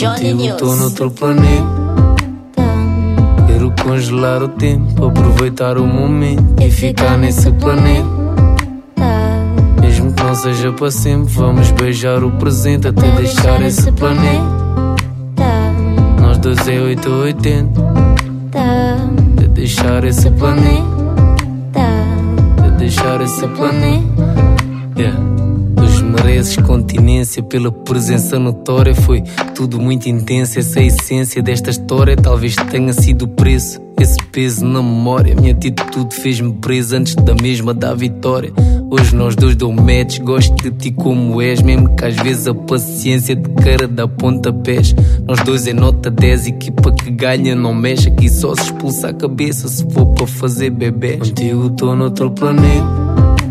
Contigo tô noutro planeta. Quero congelar o tempo, aproveitar o momento e ficar nesse planeta. Mesmo que não seja para sempre, vamos beijar o presente até deixar esse planeta. Nós dois é 8 ou 80. De deixar esse planeta. De deixar esse planeta. Dos mereces continência pela presença notória. Foi tudo muito intenso, essa é a essência desta história. Talvez tenha sido o preço, esse peso na memória. Minha atitude fez-me preso antes da mesma da vitória. Hoje nós dois dou match, gosto de ti como és. Mesmo que às vezes a paciência de cara dá pontapés. Nós dois é nota 10, equipa que ganha não mexe. Aqui só se expulsa a cabeça se for para fazer bebés. Contigo tô noutro planeta.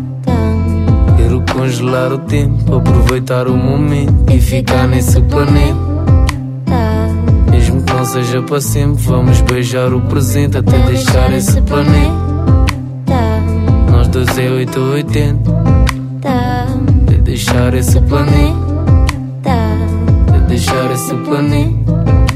Quero congelar o tempo, aproveitar o momento e ficar nesse planeta. Mesmo que não seja para sempre, vamos beijar o presente até deixar esse planeta. Nós dois é 8 ou 80. De deixar esse planeta. De deixar esse planeta.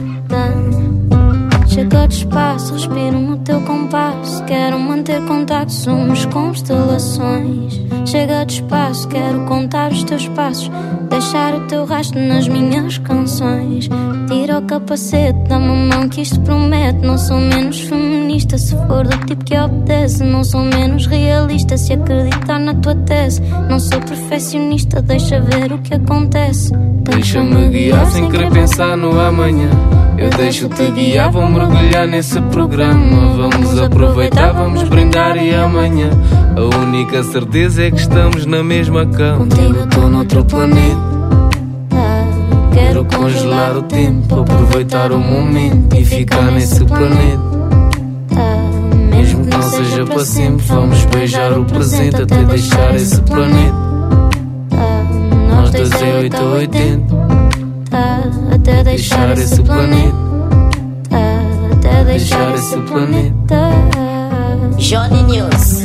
Chega de espaço, respiro no teu compasso. Quero manter contato, somos constelações. Chega de espaço, quero contar os teus passos. Deixar o teu rastro nas minhas canções. Tira o capacete, dá-me a mão que isto promete. Não sou menos feminista se for do tipo que obedece. Não sou menos realista se acreditar na tua tese. Não sou perfeccionista, deixa ver o que acontece. Deixa-me guiar sem querer pensar no amanhã. Eu deixo-te guiar, vou mergulhar nesse programa. Vamos aproveitar, vamos brindar e amanhã a única certeza é que estamos na mesma cama. Contigo tô noutro planeta. Quero congelar o tempo, aproveitar o momento e ficar nesse planeta. Mesmo que não seja para sempre, vamos beijar o presente até deixar esse planeta. Nós dois é 8 ou 80. Até Deixar esse planeta. Até Deixar esse planeta. Johnny News.